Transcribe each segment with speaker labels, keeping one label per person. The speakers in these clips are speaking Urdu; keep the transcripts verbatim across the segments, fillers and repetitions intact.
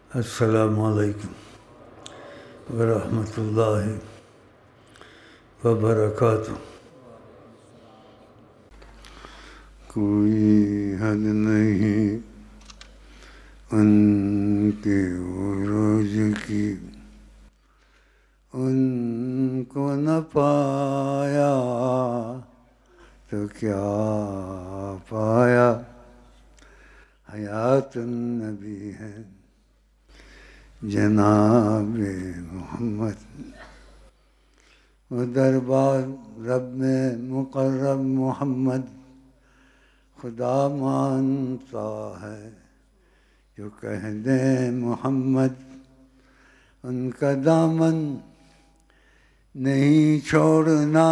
Speaker 1: السلام علیکم ورحمۃ اللہ وبرکاتہ۔ کوئی حد نہیں ان کے عروج کی، ان کو نہ پایا تو کیا پایا، حیات النبی ہے جناب محمد، وہ دربار رب مقرب محمد خدا مانتا ہے، جو کہہ دیں محمد ان کا دامن نہیں چھوڑنا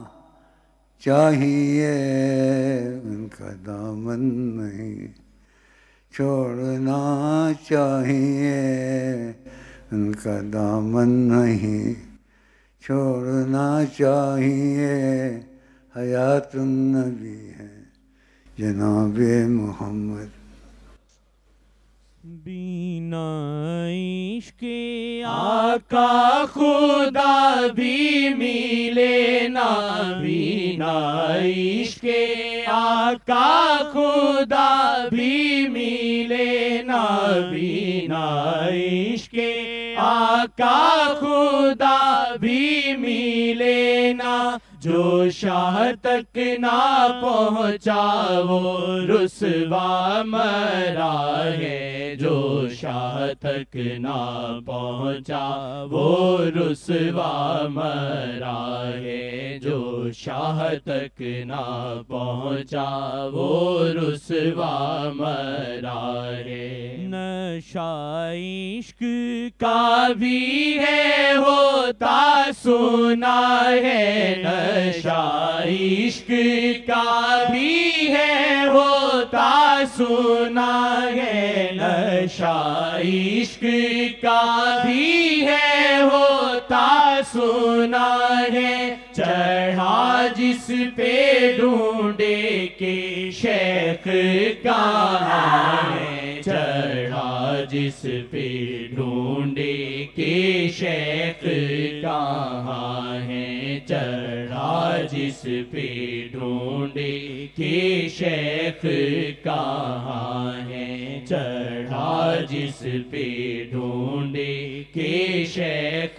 Speaker 1: چاہیے، ان کا دامن نہیں چھوڑنا چاہیے، ان کا دامن نہیں چھوڑنا چاہیے، حیات النبی ہے جناب محمد۔
Speaker 2: بینا عشق آقا خدا بھی ملے نا، بینا عشق آقا خدا بھی ملے نا، بینا عشق آقا خدا بھی ملے نا، جو شاہ تک نہ پہنچا وہ رسوا مرا ہے، جو شاہ تک نہ پہنچا وہ رسوا مرا ہے، جو شاہ تک نہ پہنچا وہ رسوا مرا ہے۔ نشہ عشق کا بھی ہے ہوتا سنا ہے، نشہ عشق کا بھی ہے ہوتا سنا ہے، نشہ عشق کا بھی ہے ہوتا سنا ہے، چڑھا جس پہ ڈھونڈے کہ شیخ کہاں ہے، چڑھا جس پہ ڈھونڈے کہ شیخ کہاں ہے، چڑھا جس پہ ڈھونڈے کہ شیخ کہاں ہے، چڑھا جس پہ ڈھونڈے کہ شیخ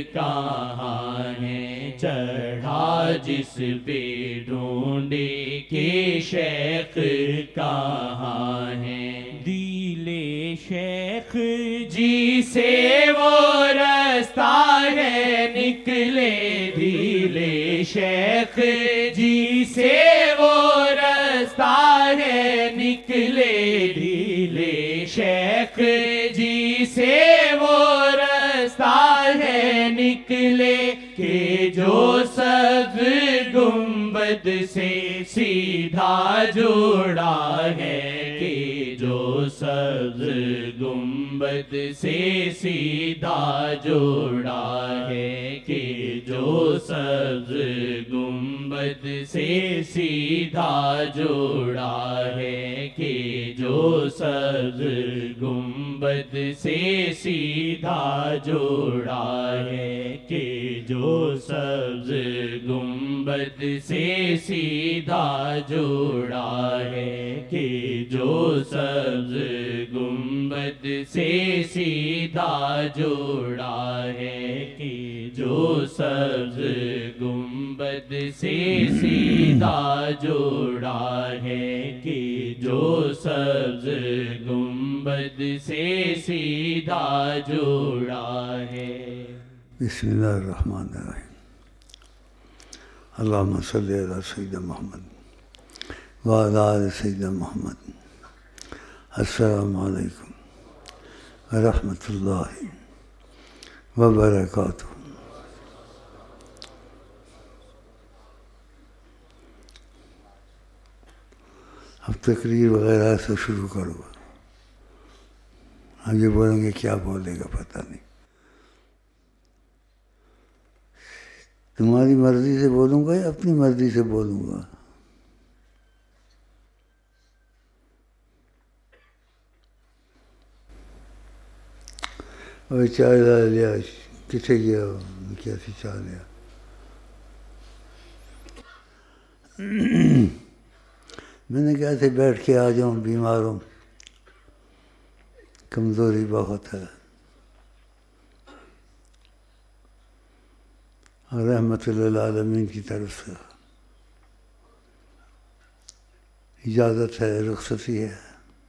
Speaker 2: کہاں ہے، چڑھا جس پہ ڈھونڈے کہ شیخ کہاں ہے۔ دل شیخ جی سے وہ رستہ ہے نکلے، دل شیخ جی سے وہ رستہ ہے نکلے، دل شیخ جی سے وہ رستہ ہے نکلے، کہ جو سبز گنبد سے سیدھا جڑا ہے، کہ جو سبز گنبد سے سیدھا جڑا ہے، کہ جو سبز گنبد سے سیدھا جڑا ہے، کہ جو سبز گنبد سے سیدھا جڑا ہے، کہ جو سبز گنبد سے سیدھا جڑا ہے، کہ جو سبز گنبد سے سیدھا جڑا ہے، کہ جو سبز گنبد سے سیدھا جڑا ہے، کہ جو سبز گنبد سے سیدھا جڑا ہے۔
Speaker 1: بسم اللہ الرحمن الرحیم۔ اللہم صلی علی سیدنا محمد وعلی آل سیدنا محمد۔ السلام علیکم ورحمۃ اللہ وبرکاتہ۔ اب تقریر وغیرہ سے شروع کرو، ہم یہ بولیں گے کیا بولے گا پتہ نہیں، تمہاری مرضی سے بولوں گا یا اپنی مرضی سے بولوں گا؟ وہ چائے لا لیا، کتنے گیا کیسی چاہ لیا. میں نے کہا تھے بیٹھ کے آ جاؤں، بیمار ہوں، کمزوری بہت ہے. رحمت للعالمین کی طرف سے اجازت ہے، رخصتی ہے.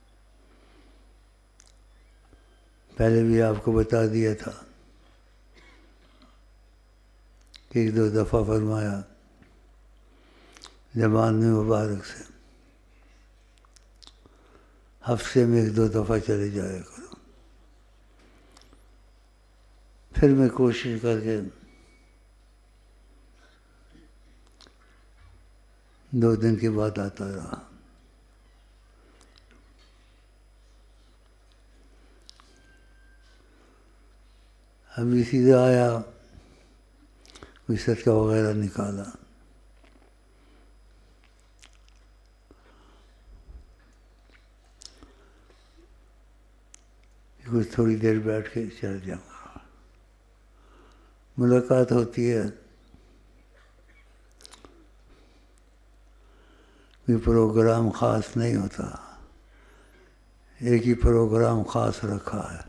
Speaker 1: پہلے بھی آپ کو بتا دیا تھا کہ ایک دو دفعہ فرمایا زبان مبارک سے ہفتے میں ایک دو دفعہ چلے جایا کرو. پھر میں کوشش کر کے دو دن کے بعد آتا رہا. ابھی سیدھا آیا، کوئی صدقہ وغیرہ نکالا. کچھ تھوڑی دیر بیٹھ کے چل جاؤں گا. ملاقات ہوتی ہے، کوئی پروگرام خاص نہیں ہوتا، ایک ہی پروگرام خاص رکھا ہے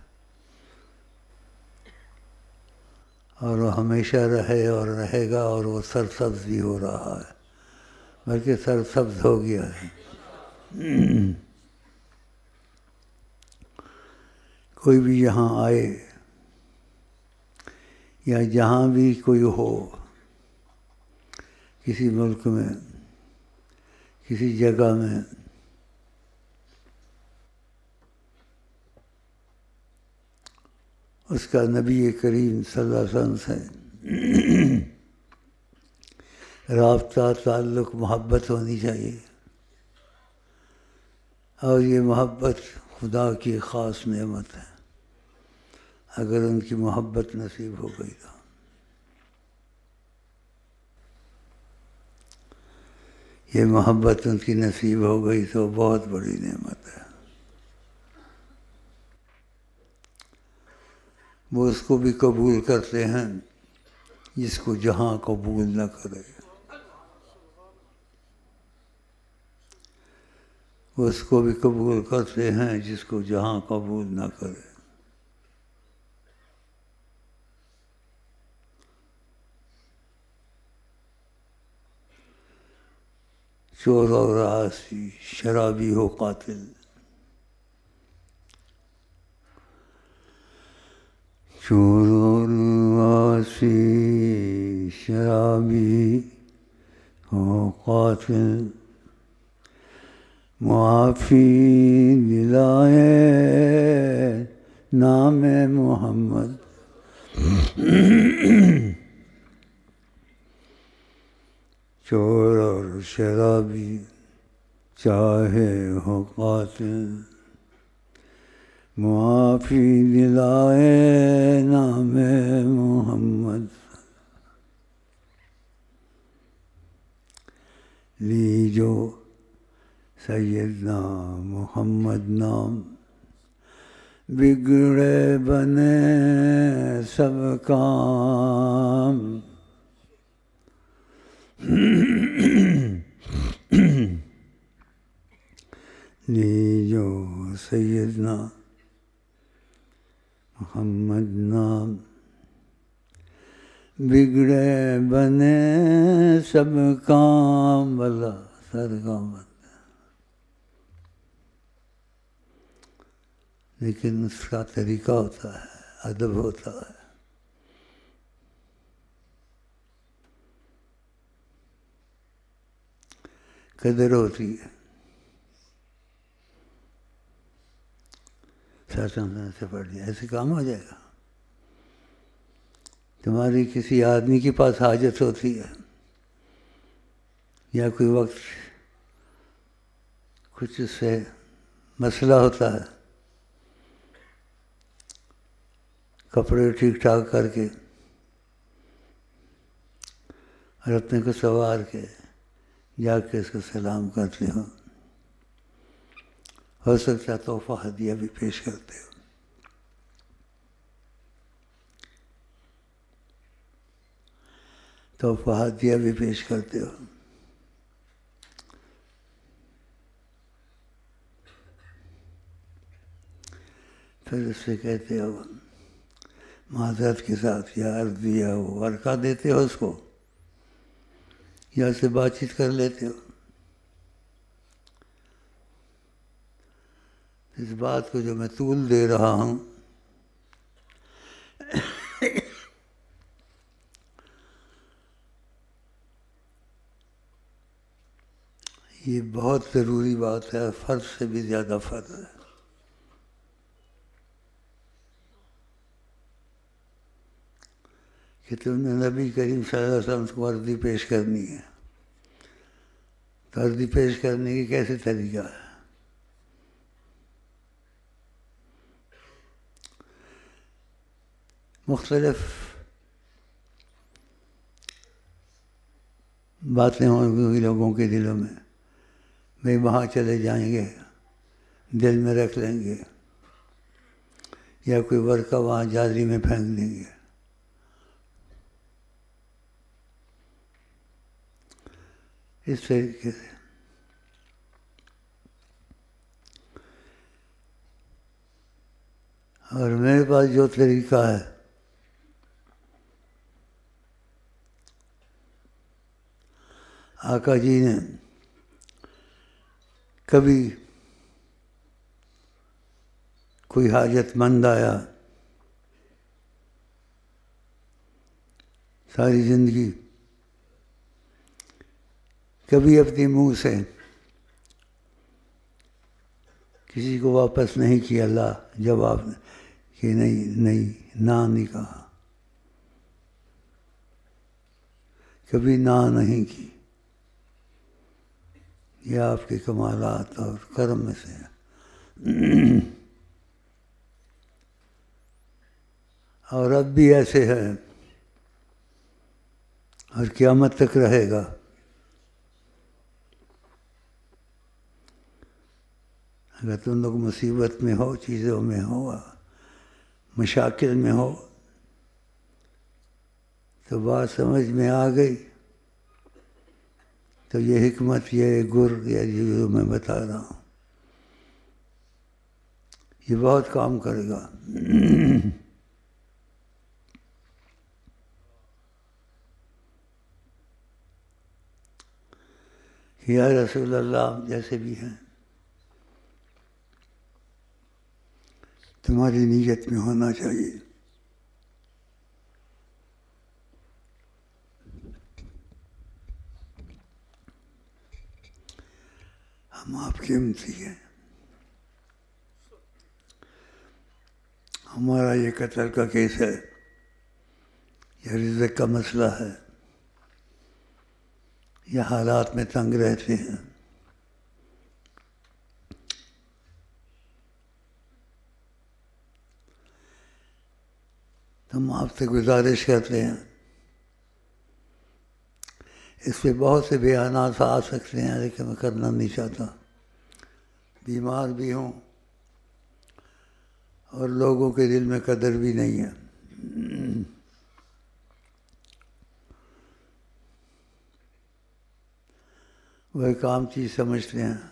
Speaker 1: اور وہ ہمیشہ رہے اور رہے گا، اور وہ سرسبز بھی ہو رہا ہے، بلکہ سرسبز ہو گیا ہے. کوئی بھی یہاں آئے یا جہاں بھی کوئی ہو، کسی ملک میں، کسی جگہ میں، اس کا نبی کریم صلی اللہ علیہ وسلم سے رابطہ، تعلق، محبت ہونی چاہیے. اور یہ محبت خدا کی خاص نعمت ہے. اگر ان کی محبت نصیب ہو گئی تو یہ محبت ان کی نصیب ہو گئی تو بہت بڑی نعمت ہے. وہ اس کو بھی قبول کرتے ہیں جس کو جہاں قبول نہ کرے. وہ اس کو بھی قبول کرتے ہیں جس کو جہاں قبول نہ کرے. چور اور عاصی، شرابی ہو قاتل، چور اور عاصی، شرابی ہو قاتل، معافی دلائے نام محمد. چور اور شرابی چاہے ہو قاتل، معافی دلائے نام محمد. لیجو سیدنا محمد نام، بگڑے بنے سب کام. لیجو سیدنا محمد نام، بگڑے بنے سب کام. اللہ صدقہ مت. لیکن اس کا طریقہ ہوتا ہے، ادب ہوتا ہے. قدر ہوتی ہے. سے پڑھ لیا، ایسے کام ہو جائے گا. تمہاری کسی آدمی کے پاس حاجت ہوتی ہے یا کوئی وقت کچھ اس سے مسئلہ ہوتا ہے، کپڑے ٹھیک ٹھاک کر کے اور اپنے کو سنوار کے جا کے اس کو سلام کرتے ہو. ہو سکتا ہے تحفہ ہدیہ بھی پیش کرتے ہو. تحفہ ہدیہ بھی پیش کرتے ہو. پھر اس سے کہتے ہو معذرت کے ساتھ یا عرض دیا ہو ورقہ دیتے ہو اس کو یا اس سے بات چیت کر لیتے ہو. اس بات کو جو میں طول دے رہا ہوں یہ بہت ضروری بات ہے، فرض سے بھی زیادہ فرض ہے. کہ تم نے نبی کریم صلی اللہ علیہ وسلم کو عرضی پیش کرنی ہے. تو عرضی پیش کرنے کی کیسے طریقہ ہے؟ مختلف باتیں ہوں گی لوگوں کے دلوں میں، بھائی وہاں چلے جائیں گے، دل میں رکھ لیں گے، یا کوئی ورقہ وہاں جالی میں پھینک دیں گے. اس طریقے سے اور میرے پاس جو طریقہ ہے آقا جی نے کبھی کوئی حاجت مند آیا ساری زندگی، کبھی اپنے منہ سے کسی کو واپس نہیں کیا لا جواب کہ نہیں نہیں نہ نہیں کہا، کبھی نہ نہیں کی. یہ آپ کے کمالات اور کرم میں سے ہے. اور اب بھی ایسے ہے اور قیامت تک رہے گا. اگر تم لوگ مصیبت میں ہو، چیزوں میں ہو، مشاکل میں ہو، تو بات سمجھ میں آ گئی تو یہ حکمت، یہ گر، یا جو میں بتا رہا ہوں یہ بہت کام کرے گا. یا رسول اللہ جیسے بھی ہیں تمہاری نیت میں ہونا چاہیے. ہم آپ کے امتی ہیں، ہمارا یہ قتل کا کیس ہے، یہ رزق کا مسئلہ ہے، یہ حالات میں تنگ رہتے ہیں. ہم آپ سے گزارش کرتے ہیں. اس پہ بہت سے بیانات آ سکتے ہیں لیکن میں کرنا نہیں چاہتا. بیمار بھی ہوں اور لوگوں کے دل میں قدر بھی نہیں ہے. وہ ایک عام چیز سمجھتے ہیں،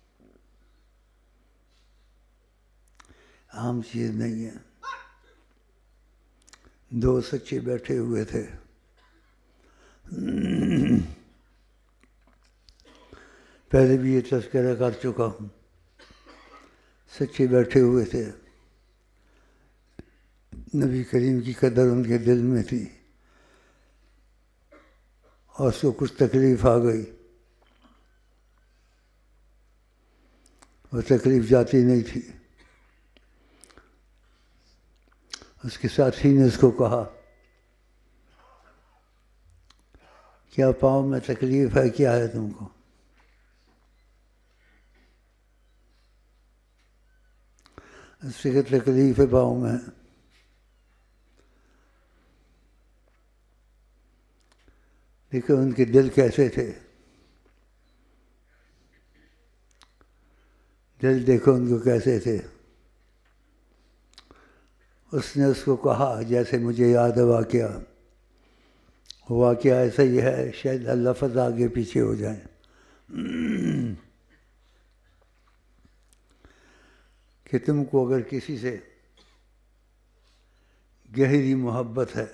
Speaker 1: عام چیز نہیں ہے. دو سچے بیٹھے ہوئے تھے، پہلے بھی یہ تذکرہ کر چکا ہوں. سچے بیٹھے ہوئے تھے، نبی کریم کی قدر ان کے دل میں تھی، اور اس کو کچھ تکلیف آ گئی. وہ تکلیف جاتی نہیں تھی. اس کے ساتھی نے اس کو کہا کیا پاؤں میں تکلیف ہے، کیا ہے تم کو؟ اس سے کہ تکلیف ہے پاؤں میں. دیکھو ان کے دل کیسے تھے، دل دیکھو ان کو کیسے تھے. اس نے اس کو کہا جیسے مجھے یاد ہے واقعہ، واقعہ ایسا ہی ہے، شاید لفظ آگے پیچھے ہو جائیں. کہ تم کو اگر کسی سے گہری محبت ہے،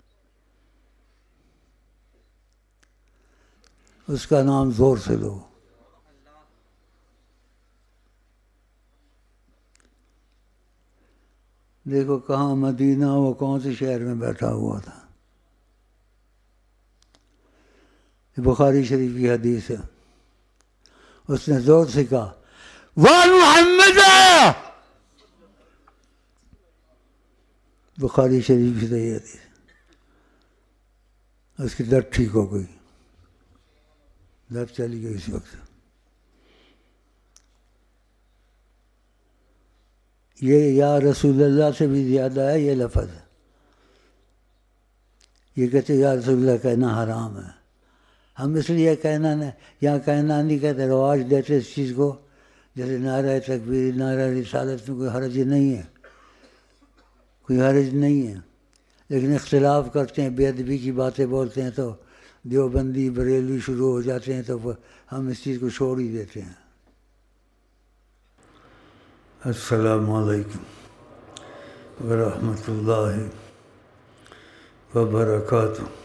Speaker 1: اس کا نام زور سے لو. دیکھو کہاں مدینہ، وہ کون سے شہر میں بیٹھا ہوا تھا. بخاری شریف کی حدیث ہے. اس نے زور سے کہا وَأَنْ مُحَمَّدَ. بخاری شریف کی صحیح حدیث. اس کی درد ٹھیک ہو گئی، درد چلی گئی اس وقت. یہ یا رسول اللہ سے بھی زیادہ ہے یہ لفظ. یہ کہتے یا رسول اللہ کہنا حرام ہے. ہم اس لیے کہنا نہیں، یا کہنا نہیں کہتے، رواج دیتے اس چیز کو. جیسے نعرہ تکبیر، نعرہ رسالت میں کوئی حرج نہیں ہے، کوئی حرج نہیں ہے. لیکن اختلاف کرتے ہیں، بے ادبی کی باتیں بولتے ہیں تو دیوبندی بریلوی شروع ہو جاتے ہیں، تو ہم اس چیز کو چھوڑ ہی دیتے ہیں. السلام علیکم ورحمۃ اللہ وبرکاتہ.